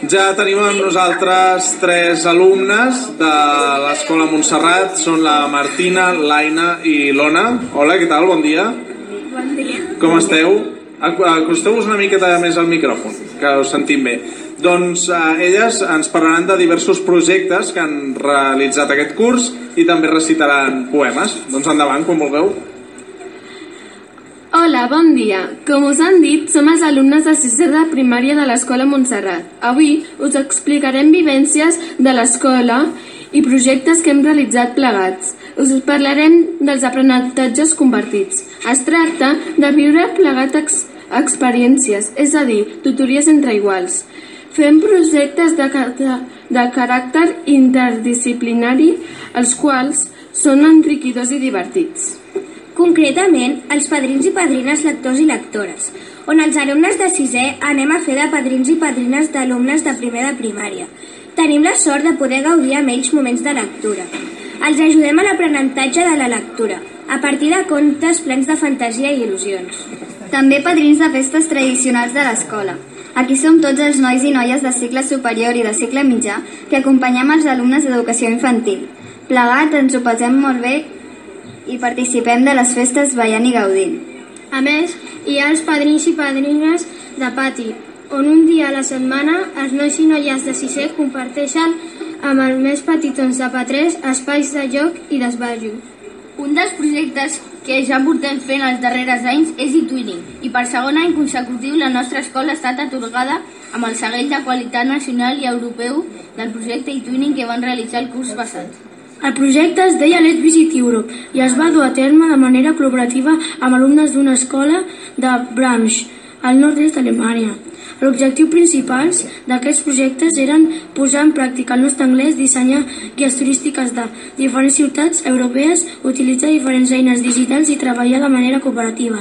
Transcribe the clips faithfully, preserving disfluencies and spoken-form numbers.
Ja tenim amb nosaltres tres alumnes de l'Escola Montserrat. Són la Martina, l'Aina i l'Ona. Hola, què tal? Bon dia. Bon dia. Com esteu? Acosteu-vos una miqueta més al micròfon, que us sentim bé. Doncs eh, elles ens parlaran de diversos projectes que han realitzat aquest curs i també recitaran poemes. Doncs endavant, quan vulgueu. Hola, bon dia. Com us han dit, som els alumnes de sisè de primària de l'Escola Montserrat. Avui us explicarem vivències de l'escola i projectes que hem realitzat plegats. Us parlarem dels aprenentatges compartits. Es tracta de viure plegat ex experiències, és a dir, tutories entre iguals. Fem projectes de, de, de caràcter interdisciplinari, els quals són enriquidors i divertits. Concretament, els padrins i padrines lectors i lectores, on els alumnes de sisè anem a fer de padrins i padrines d'alumnes de primer de primària. Tenim la sort de poder gaudir amb ells moments de lectura. Els ajudem a l'aprenentatge de la lectura, a partir de contes plens de fantasia i il·lusions. També padrins de festes tradicionals de l'escola. Aquí som tots els nois i noies de cicle superior i de cicle mitjà que acompanyem els alumnes d'educació infantil. Plegats ens ho passem molt bé i participem de les festes ballant i gaudint. A més, hi ha els padrins i padrines de pati, on un dia a la setmana els nois i noies de sisè comparteixen amb els més petitons de P tres espais de joc i d'esbarjo. Un dels projectes que ja portem fent els darrers anys és eTwinning, i per segon any consecutiu la nostra escola ha estat atorgada amb el segell de qualitat nacional i europeu del projecte eTwinning que van realitzar el curs passat. El projecte es deia Let's Visit Europe i es va dur a terme de manera col·laborativa amb alumnes d'una escola de Bramsch, al nord-est d'Alemanya. L'objectiu principals d'aquests projectes eren posar en pràctica el nostre anglès, dissenyar guies turístiques de diferents ciutats europees, utilitzar diferents eines digitals i treballar de manera cooperativa.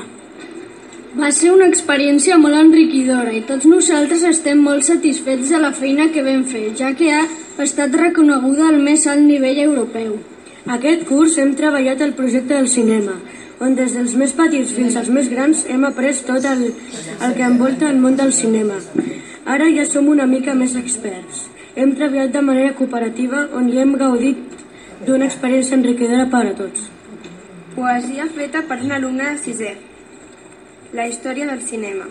Va ser una experiència molt enriquidora i tots nosaltres estem molt satisfets de la feina que vam fer, ja que ha estat reconeguda al més alt nivell europeu. Aquest curs hem treballat el projecte del cinema, on des dels més petits fins als més grans hem après tot el, el que envolta el món del cinema. Ara ja som una mica més experts. Hem treballat de manera cooperativa on hi hem gaudit d'una experiència enriquidora per a tots. Poesia feta per un alumne de sisè. La història del cinema.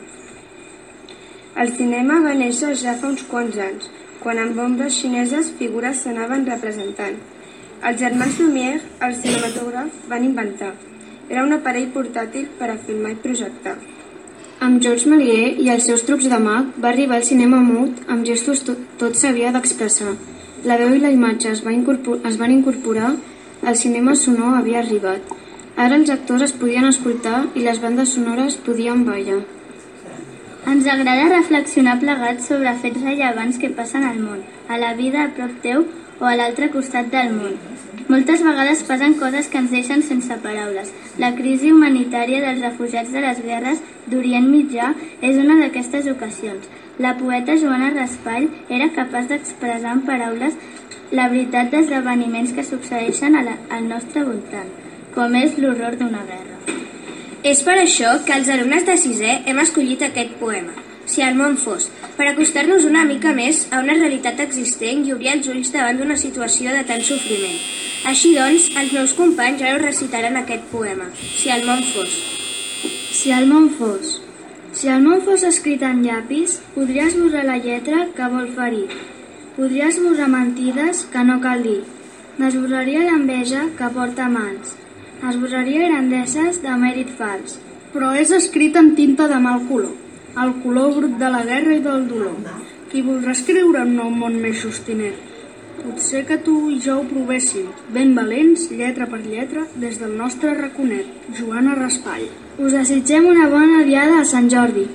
El cinema va néixer ja fa uns quants anys, quan amb bombes xineses figures s'anaven representant. Els germans Lumière, el cinematògraf, van inventar. Era un aparell portàtil per a filmar i projectar. Amb Georges Méliès i els seus trucs de mag va arribar al cinema mut, amb gestos tot, tot s'havia d'expressar. La veu i la imatge es, va es van incorporar, el cinema sonor havia arribat. Ara els actors es podien escoltar i les bandes sonores podien ballar. Ens agrada reflexionar plegats sobre fets rellevants que passen al món, a la vida a prop teu o a l'altre costat del món. Moltes vegades passen coses que ens deixen sense paraules. La crisi humanitària dels refugiats de les guerres d'Orient Mitjà és una d'aquestes ocasions. La poeta Joana Raspall era capaç d'expressar en paraules la veritat d'esdeveniments que succeeixen a la, al nostre voltant, com és l'horror d'una guerra. És per això que els alumnes de sisè hem escollit aquest poema, Si el món fos, per acostar-nos una mica més a una realitat existent i obrir els ulls davant d'una situació de tant sofriment. Així doncs, els meus companys ara us recitaran aquest poema, Si el món fos. Si el món fos. Si el món fos escrit en llapis, podries borrar la lletra que vol ferir. Podries borrar mentides que no cal dir. N'esborraria l'enveja que porta mans. Esborraria grandeses de mèrit fals. Però és escrit en tinta de mal color, el color brut de la guerra i del dolor. Qui voldrà escriure un nou món més justinet? Potser que tu i jo ho provéssim, ben valents, lletra per lletra, des del nostre raconet. Joana Raspall. Us desitgem una bona diada a Sant Jordi.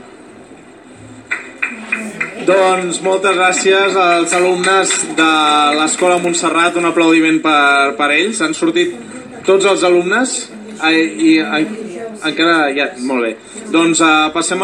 Doncs moltes gràcies als alumnes de l'Escola Montserrat. Un aplaudiment per, per ells. Han sortit tots els alumnes i, i encara ja, molt bé. Doncs uh, passem a